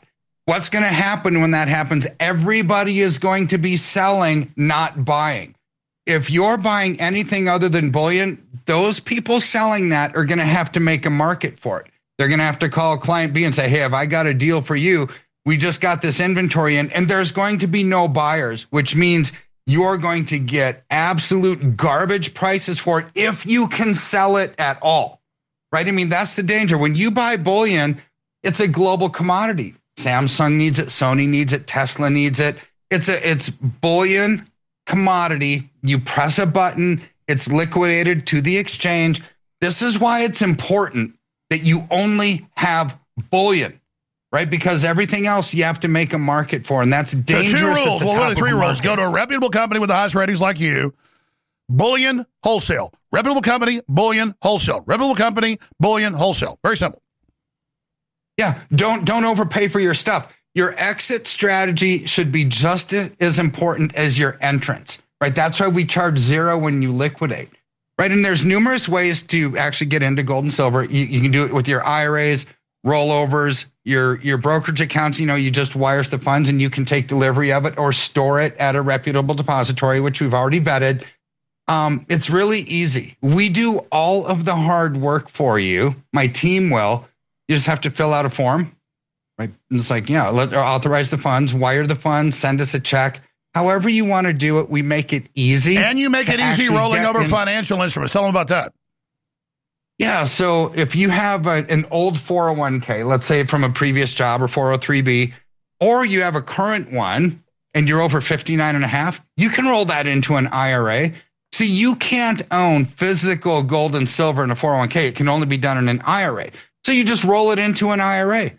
What's going to happen when that happens? Everybody is going to be selling, not buying. If you're buying anything other than bullion, those people selling that are going to have to make a market for it. They're going to have to call client B and say, hey, have I got a deal for you? We just got this inventory in, and there's going to be no buyers, which means you're going to get absolute garbage prices for it if you can sell it at all, right? I mean, that's the danger. When you buy bullion, it's a global commodity. Samsung needs it. Sony needs it. Tesla needs it. It's bullion commodity. You press a button, it's liquidated to the exchange. This is why it's important that you only have bullion, right? Because everything else you have to make a market for, and that's dangerous. So 2 rules, well, really 3 rules. Go to a reputable company with the highest ratings like you. Bullion, wholesale. Reputable company, bullion, wholesale. Reputable company, bullion, wholesale. Very simple. Yeah, don't overpay for your stuff. Your exit strategy should be just as important as your entrance, right? That's why we charge 0 when you liquidate, right? And there's numerous ways to actually get into gold and silver. You can do it with your IRAs, rollovers, your brokerage accounts. You just wires the funds and you can take delivery of it or store it at a reputable depository, which we've already vetted. It's really easy. We do all of the hard work for you. My team will. You just have to fill out a form. Right. And it's like, authorize the funds, wire the funds, send us a check. However you want to do it, we make it easy. And you make it easy rolling over financial instruments. Tell them about that. Yeah. So if you have an old 401k, let's say from a previous job or 403b, or you have a current one and you're over 59 and a half, you can roll that into an IRA. See, you can't own physical gold and silver in a 401k. It can only be done in an IRA. So you just roll it into an IRA.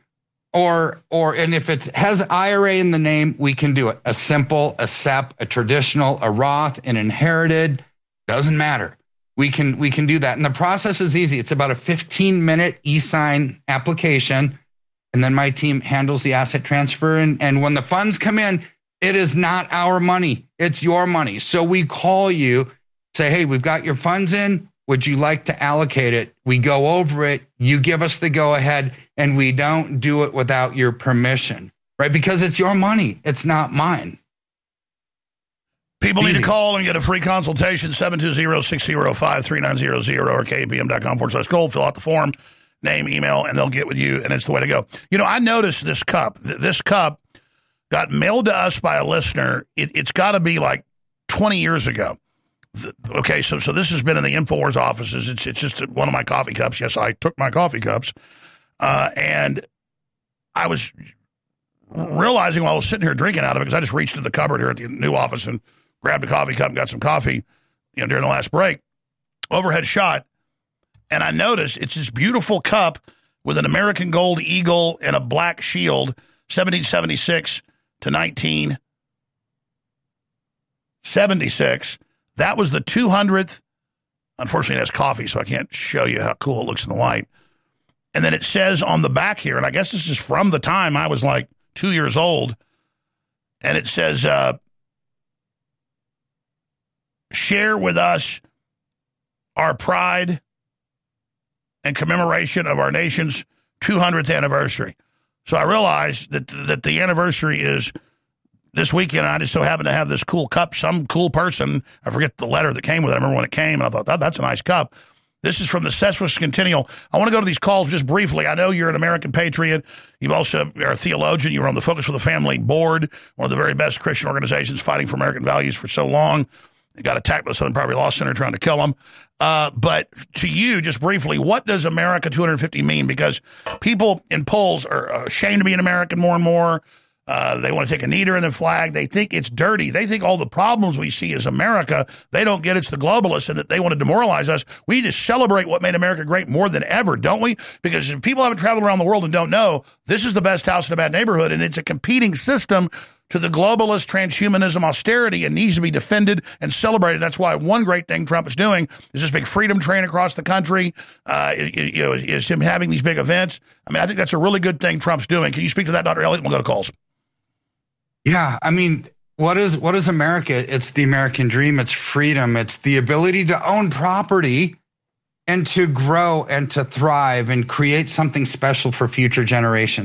And if it has IRA in the name, we can do it. A simple, a SEP, a traditional, a Roth, an inherited, doesn't matter. We can do that. And the process is easy. It's about a 15-minute e-sign application. And then my team handles the asset transfer. And when the funds come in, it is not our money. It's your money. So we call you, say, hey, we've got your funds in. Would you like to allocate it? We go over it. You give us the go ahead, and we don't do it without your permission, right? Because it's your money. It's not mine. People need to call and get a free consultation, 720-605-3900 or kpm.com/gold. Fill out the form, name, email, and they'll get with you, and it's the way to go. I noticed this cup. This cup got mailed to us by a listener. It's got to be like 20 years ago. Okay, so this has been in the InfoWars offices. It's just one of my coffee cups. Yes, I took my coffee cups. And I was realizing while I was sitting here drinking out of it, because I just reached to the cupboard here at the new office and grabbed a coffee cup and got some coffee during the last break. Overhead shot. And I noticed it's this beautiful cup with an American gold eagle and a black shield, 1776 to 1976. That was the 200th. Unfortunately, that's coffee, so I can't show you how cool it looks in the light. And then it says on the back here, and I guess this is from the time I was like 2 years old, and it says, share with us our pride and commemoration of our nation's 200th anniversary. So I realized that the anniversary is this weekend, and I just so happen to have this cool cup. Some cool person, I forget the letter that came with it. I remember when it came, and I thought, that's a nice cup. This is from the Sesquicentennial. I want to go to these calls just briefly. I know you're an American patriot. You also are a theologian. You were on the Focus for the Family board, one of the very best Christian organizations fighting for American values for so long. You got attacked by the Southern Poverty Law Center trying to kill them. But to you, just briefly, what does America 250 mean? Because people in polls are ashamed to be an American more and more. They want to take a kneader in the flag. They think it's dirty. They think all the problems we see is America. They don't get it's the globalists and that they want to demoralize us. We need to celebrate what made America great more than ever, don't we? Because if people haven't traveled around the world and don't know, this is the best house in a bad neighborhood, and it's a competing system to the globalist transhumanism austerity and needs to be defended and celebrated. That's why one great thing Trump is doing is this big freedom train across the country, is him having these big events. I mean, I think that's a really good thing Trump's doing. Can you speak to that, Dr. Elliott? We'll go to calls. Yeah, I mean, what is America? It's the American dream. It's freedom. It's the ability to own property and to grow and to thrive and create something special for future generations.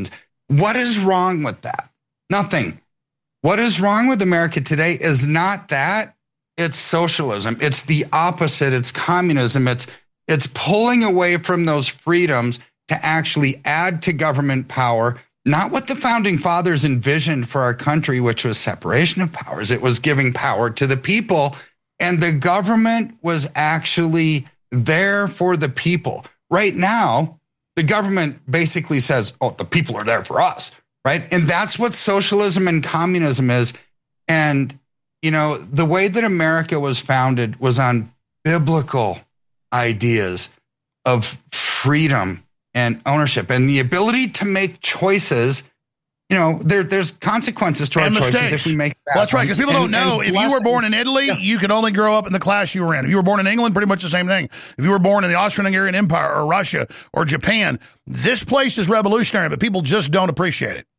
What is wrong with that? Nothing. What is wrong with America today is not that. It's socialism. It's the opposite. It's communism. It's pulling away from those freedoms to actually add to government power, not what the founding fathers envisioned for our country, which was separation of powers. It was giving power to the people, and the government was actually there for the people. Right now, the government basically says, oh, the people are there for us, right? And that's what socialism and communism is. And, you know, the way that America was founded was on biblical ideas of freedom and ownership and the ability to make choices. You know, there's consequences to our choices if we make bad Well, that's right, because people don't know. If you were born in Italy, Yeah. you could only grow up in the class you were in. If you were born in England, pretty much the same thing. If you were born in the Austro-Hungarian Empire or Russia or Japan, this place is revolutionary, but people just don't appreciate it.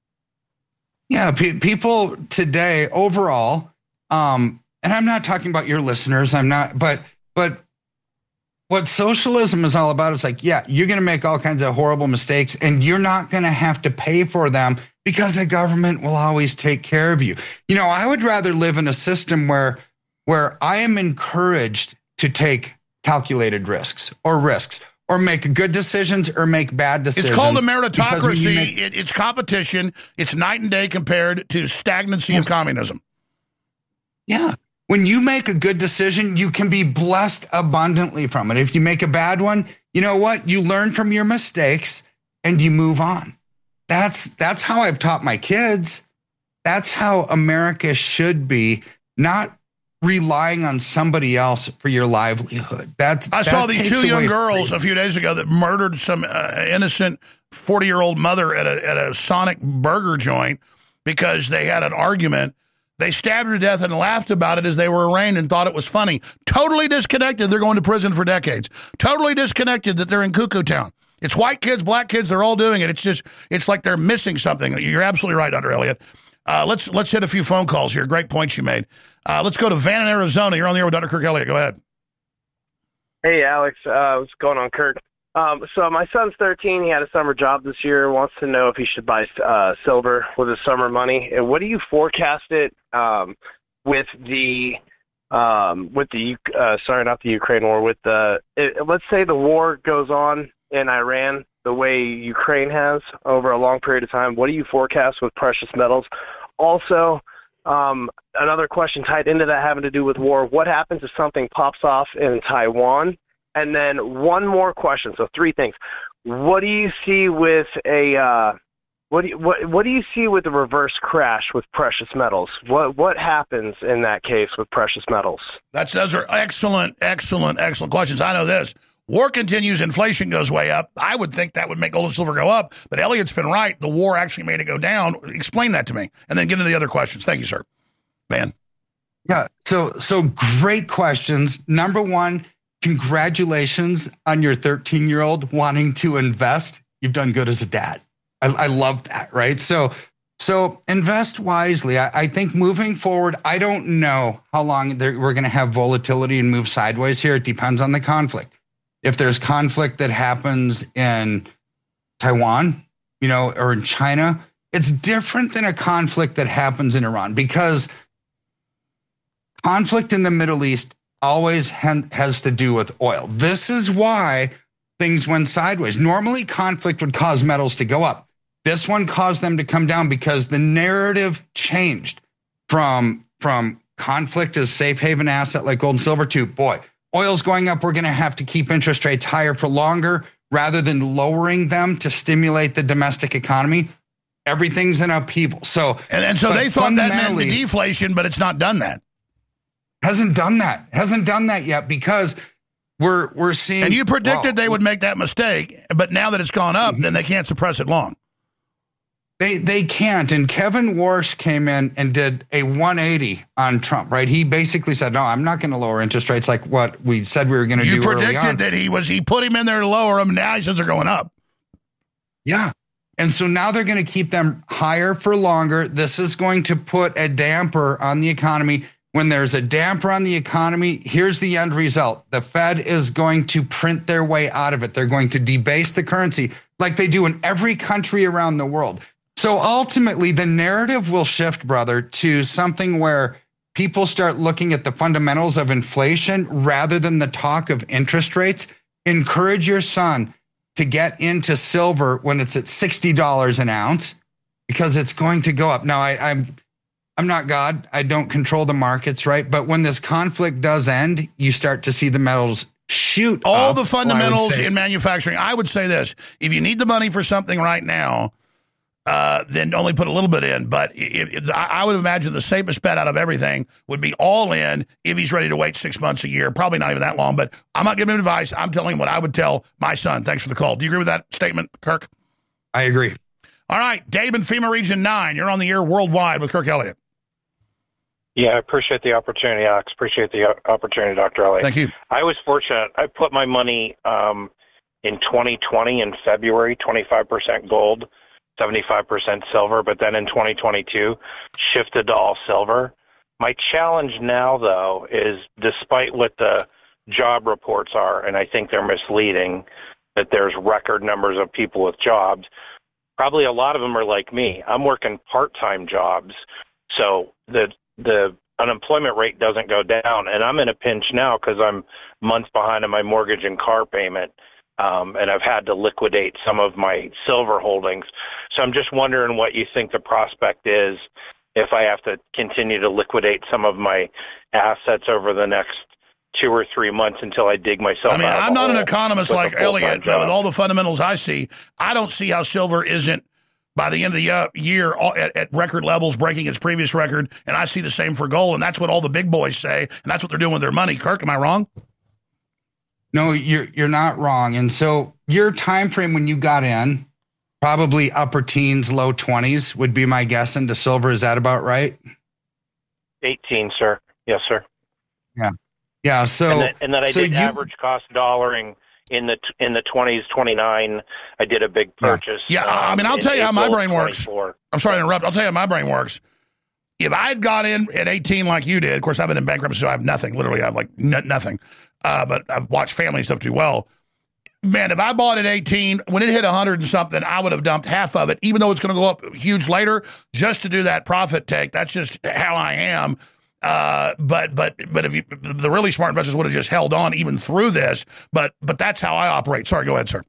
Yeah, people today overall, and I'm not talking about your listeners, but what socialism is all about is like, yeah, you're going to make all kinds of horrible mistakes and you're not going to have to pay for them because the government will always take care of you. You know, I would rather live in a system where I am encouraged to take calculated risks or make good decisions or make bad decisions. It's called a meritocracy. It's competition. It's night and day compared to stagnancy of communism. Yeah. When you make a good decision, you can be blessed abundantly from it. If you make a bad one, you know what? You learn from your mistakes and you move on. That's how I've taught my kids. That's how America should be, not relying on somebody else for your livelihood. I saw these two young girls a few days ago that murdered some innocent 40-year-old mother at a Sonic burger joint because they had an argument. They stabbed her to death and laughed about it as they were arraigned and thought it was funny. Totally disconnected. They're going to prison for decades. Totally disconnected that they're in Cuckoo Town. It's white kids, black kids. They're all doing it. It's like they're missing something. You're absolutely right, Dr. Elliott. Let's hit a few phone calls here. Great points you made. Let's go to Van in Arizona. You're on the air with Dr. Kirk Elliott. Go ahead. Hey, Alex. What's going on, Kirk? So my son's 13. He had a summer job this year. Wants to know if he should buy silver with his summer money. And what do you forecast it with the sorry, not the Ukraine war. Let's say the war goes on in Iran the way Ukraine has over a long period of time. What do you forecast with precious metals? Also, another question tied into that having to do with war. What happens if something pops off in Taiwan? And then one more question. So three things. What do you see with what do you see with the reverse crash with precious metals? What happens in that case with precious metals? Those are excellent questions. I know this. War continues, inflation goes way up. I would think that would make gold and silver go up, but Elliott's been right. The war actually made it go down. Explain that to me, and then get into the other questions. Thank you, sir. Van. Yeah, so great questions. Number one, congratulations on your 13-year-old wanting to invest. You've done good as a dad. I love that, right? So invest wisely. I think moving forward, I don't know how long we're going to have volatility and move sideways here. It depends on the conflict. If there's conflict that happens in Taiwan, or in China, it's different than a conflict that happens in Iran, because conflict in the Middle East always has to do with oil. This is why things went sideways. Normally, conflict would cause metals to go up. This one caused them to come down because the narrative changed from conflict as safe haven asset like gold and silver to, boy, oil's going up. We're going to have to keep interest rates higher for longer rather than lowering them to stimulate the domestic economy. Everything's in upheaval. So they thought that meant the deflation, but it's not done that. Hasn't done that yet, because we're seeing. And you predicted they would make that mistake, but now that it's gone up, then they can't suppress it long. They can't. And Kevin Warsh came in and did a 180 on Trump, right? He basically said, no, I'm not going to lower interest rates like what we said we were going to do. You predicted that he put him in there to lower them. Now he says they're going up. Yeah. And so now they're going to keep them higher for longer. This is going to put a damper on the economy. When there's a damper on the economy, here's the end result. The Fed is going to print their way out of it. They're going to debase the currency. like they do in every country around the world. So ultimately, the narrative will shift, brother, to something where people start looking at the fundamentals of inflation rather than the talk of interest rates. Encourage your son to get into silver when it's at $60 an ounce, because it's going to go up. Now, I'm not God. I don't control the markets, right? But when this conflict does end, you start to see the metals shoot all up. the fundamentals in manufacturing. I would say this: if you need the money for something right now, then only put a little bit in. But I would imagine the safest bet out of everything would be all in if he's ready to wait 6 months, a year. Probably not even that long, but I'm not giving him advice. I'm telling him what I would tell my son. Thanks for the call. Do you agree with that statement, Kirk? I agree. All right, Dave in FEMA Region 9. You're on the air worldwide with Kirk Elliott. Yeah, I appreciate the opportunity, Alex. Appreciate the opportunity, Dr. Elliott. Thank you. I was fortunate. I put my money in 2020 in February, 25% gold, 75% silver, but then in 2022 shifted to all silver. My challenge now, though, is despite what the job reports are, and I think they're misleading, that there's record numbers of people with jobs, probably a lot of them are like me. I'm working part-time jobs, so the unemployment rate doesn't go down, and I'm in a pinch now because I'm months behind on my mortgage and car payment. And I've had to liquidate some of my silver holdings. So I'm just wondering what you think the prospect is if I have to continue to liquidate some of my assets over the next 2 or 3 months until I dig myself out. I'm not an economist like Elliott, but with all the fundamentals I see, I don't see how silver isn't, by the end of the year, at record levels, breaking its previous record. And I see the same for gold, and that's what all the big boys say, and that's what they're doing with their money. Kirk, am I wrong? No, you're not wrong. And so your time frame when you got in, probably upper teens, low 20s would be my guess into silver. Is that about right? 18, sir. Yes, sir. Yeah. Yeah. So and then I did average cost dollaring in the 20s, 29. I did a big purchase. Yeah. I mean, I'll tell you how my brain works. I'm sorry to interrupt. I'll tell you how my brain works. If I had got in at 18 like you did, of course, I've been in bankruptcy, so I have nothing. Literally, I have like nothing. But I've watched family and stuff do well. Man, if I bought at 18, when it hit 100 and something, I would have dumped half of it, even though it's going to go up huge later, just to do that profit take. That's just how I am. But if the really smart investors would have just held on even through this. But that's how I operate. Sorry, go ahead, sir.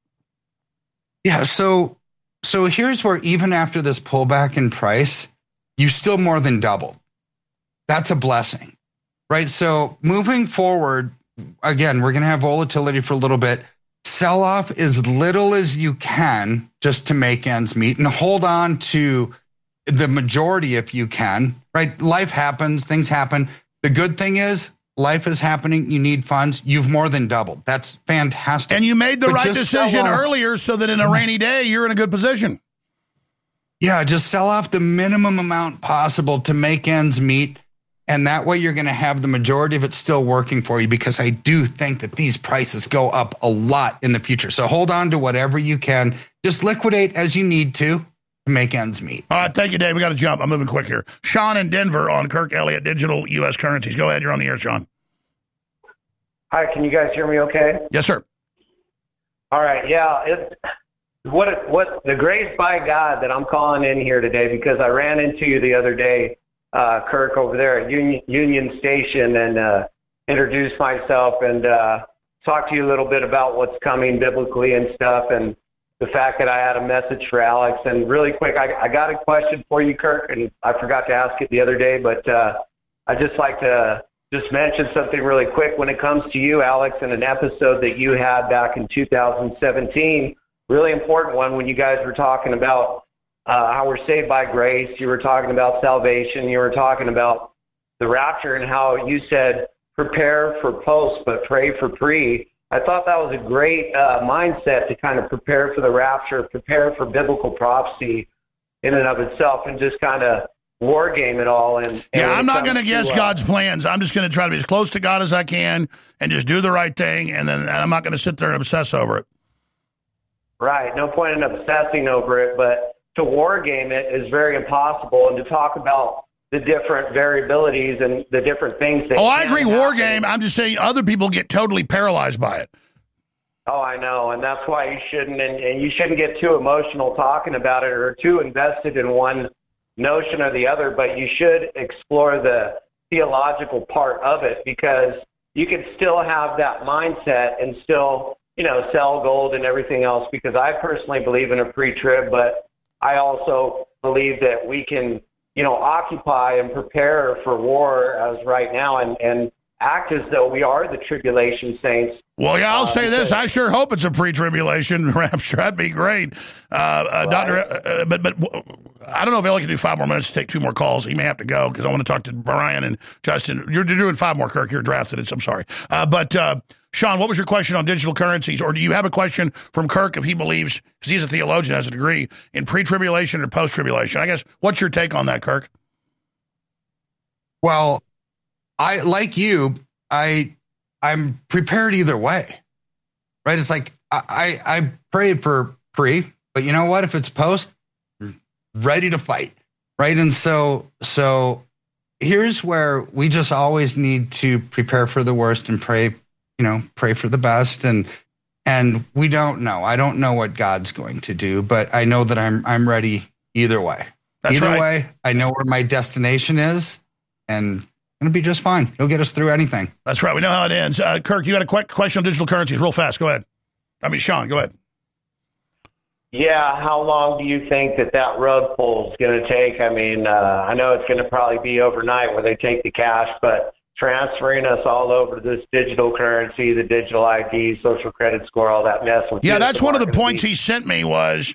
Yeah. So here's where even after this pullback in price, you still more than doubled. That's a blessing, right? So moving forward, again, we're going to have volatility for a little bit. Sell off as little as you can just to make ends meet and hold on to the majority if you can, right? Life happens, things happen. The good thing is life is happening. You need funds. You've more than doubled. That's fantastic. And you made the right decision earlier so that in a rainy day, you're in a good position. Yeah, just sell off the minimum amount possible to make ends meet. And that way you're going to have the majority of it still working for you, because I do think that these prices go up a lot in the future. So hold on to whatever you can. Just liquidate as you need to make ends meet. All right, thank you, Dave. We got to jump. I'm moving quick here. Sean in Denver on Kirk Elliott Digital U.S. Currencies. Go ahead. You're on the air, Sean. Hi, can you guys hear me okay? Yes, sir. All right, yeah. What the grace by God that I'm calling in here today, because I ran into you the other day, Kirk, over there at Union Station, and introduced myself and talked to you a little bit about what's coming biblically and stuff, and the fact that I had a message for Alex. And really quick, I got a question for you, Kirk, and I forgot to ask it the other day, but I'd just like to just mention something really quick when it comes to you, Alex, in an episode that you had back in 2017, really important one, when you guys were talking about how we're saved by grace. You were talking about salvation. You were talking about the rapture and how you said, prepare for post, but pray for pre. I thought that was a great mindset to kind of prepare for the rapture, prepare for biblical prophecy in and of itself, and just kind of war game it all. And yeah, I'm not going to guess God's plans. I'm just going to try to be as close to God as I can and just do the right thing. And I'm not going to sit there and obsess over it. Right. No point in obsessing over it, but to war game it is very impossible. And to talk about the different variabilities and the different things that I agree, war game. I'm just saying other people get totally paralyzed by it. Oh, I know, and that's why you shouldn't, and you shouldn't get too emotional talking about it or too invested in one notion or the other, but you should explore the theological part of it, because you can still have that mindset and still, sell gold and everything else, because I personally believe in a pre-trib, but I also believe that we can, occupy and prepare for war as right now and act as though we are the tribulation saints. Well, yeah, I'll say this. I sure hope it's a pre-tribulation rapture. That'd be great. Doctor, but I don't know if Ellie can do 5 more minutes to take 2 more calls. He may have to go because I want to talk to Brian and Justin. You're doing 5 more, Kirk. You're drafted. I'm sorry. But Sean, what was your question on digital currencies? Or do you have a question from Kirk if he believes, because he's a theologian, has a degree, in pre-tribulation or post-tribulation? I guess, what's your take on that, Kirk? Well, I'm prepared either way, right? It's like I prayed for pre, but you know what? If it's post, ready to fight, right? And so here's where we just always need to prepare for the worst and pray for the best. And we don't know. I don't know what God's going to do, but I know that I'm ready either way. Either way, I know where my destination is, and going to be just fine. He'll get us through anything. That's right. We know how it ends. Kirk, you got a quick question on digital currencies real fast. Go ahead. Sean, go ahead. Yeah, how long do you think that rug pull is going to take? I know it's going to probably be overnight where they take the cash, but transferring us all over to this digital currency, the digital ID, social credit score, all that mess. Yeah, that's one of the points he sent me was,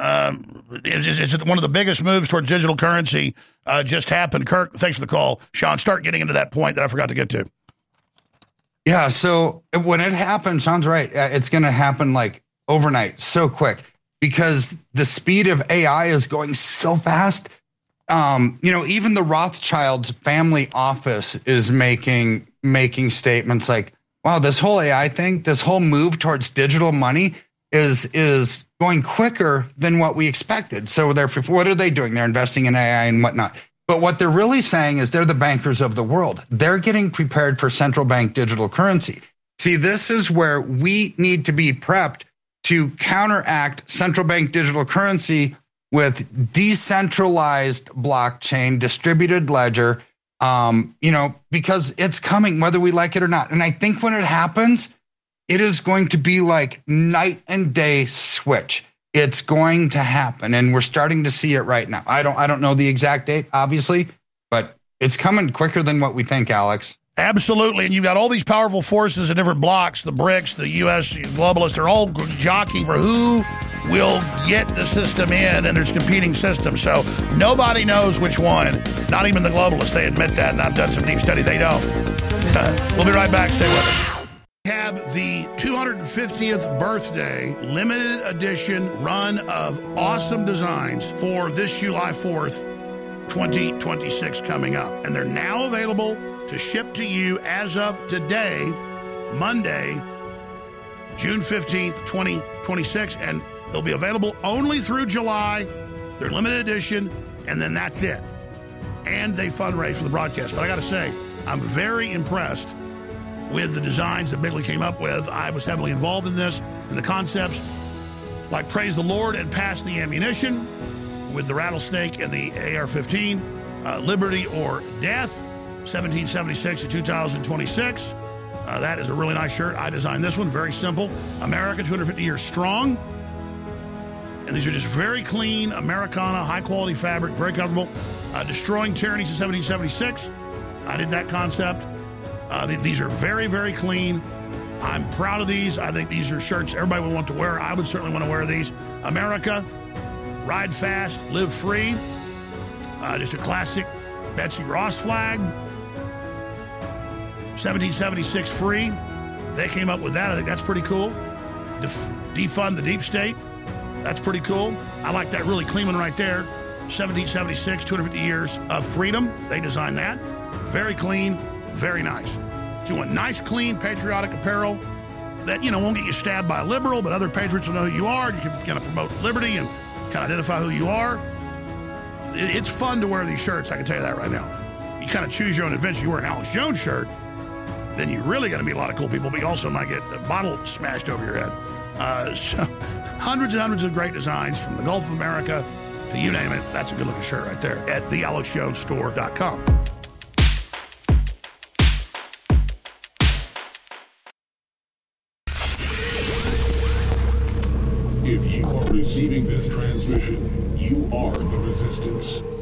is one of the biggest moves towards digital currency just happened. Kirk, thanks for the call. Sean, start getting into that point that I forgot to get to. Yeah, so when it happens, Sean's right. It's going to happen like overnight, so quick, because the speed of AI is going so fast. Even the Rothschilds family office is making statements like, wow, this whole AI thing, this whole move towards digital money is going quicker than what we expected. So what are they doing? They're investing in AI and whatnot. But what they're really saying is they're the bankers of the world. They're getting prepared for central bank digital currency. See, this is where we need to be prepped to counteract central bank digital currency with decentralized blockchain, distributed ledger, because it's coming whether we like it or not. And I think when it happens, it is going to be like night and day switch. It's going to happen, and we're starting to see it right now. I don't know the exact date, obviously, but it's coming quicker than what we think, Alex. Absolutely, and you've got all these powerful forces in different blocks, the BRICS, the U.S., globalists, they're all jockeying for who will get the system in, and there's competing systems, so nobody knows which one, not even the globalists. They admit that, and I've done some deep study. They don't. We'll be right back. Stay with us. We have the 250th birthday limited edition run of awesome designs for this July 4th, 2026 coming up. And they're now available to ship to you as of today, Monday, June 15th, 2026. And they'll be available only through July. They're limited edition, and then that's it. And they fundraise for the broadcast. But I got to say, I'm very impressed with the designs that Bigley came up with. I was heavily involved in this, and the concepts like Praise the Lord and Pass the Ammunition with the rattlesnake and the AR-15, Liberty or Death, 1776 to 2026. That is a really nice shirt. I designed this one, very simple. America 250 years strong. And these are just very clean, Americana, high-quality fabric, very comfortable. Destroying Tyranny since 1776. I did that concept. These are very, very clean. I'm proud of these. I think these are shirts everybody would want to wear. I would certainly want to wear these. America, ride fast, live free. Just a classic Betsy Ross flag. 1776 free. They came up with that. I think that's pretty cool. Defund the deep state. That's pretty cool. I like that really clean one right there. 1776, 250 years of freedom. They designed that. Very clean. Very nice. So you want nice, clean, patriotic apparel that, won't get you stabbed by a liberal, but other patriots will know who you are. You can kind of promote liberty and kind of identify who you are. It's fun to wear these shirts, I can tell you that right now. You kind of choose your own adventure. You wear an Alex Jones shirt, then you're really going to meet a lot of cool people, but you also might get a bottle smashed over your head. So hundreds and hundreds of great designs from the Gulf of America to you name it. That's a good-looking shirt right there at thealexjonesstore.com. If you are receiving this transmission, you are the resistance.